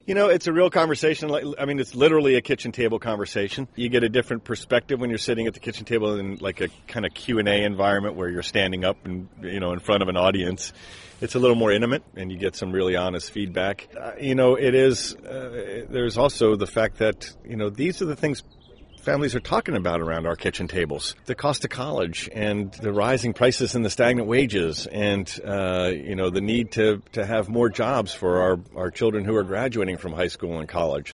It's a real conversation. It's literally a kitchen table conversation. You get a different perspective when you're sitting at the kitchen table in like a kind of Q&A environment where you're standing up and, in front of an audience. It's a little more intimate, and you get some really honest feedback. There's also the fact that, these are the things families are talking about around our kitchen tables. The cost of college and the rising prices and the stagnant wages and, the need to have more jobs for our children who are graduating from high school and college.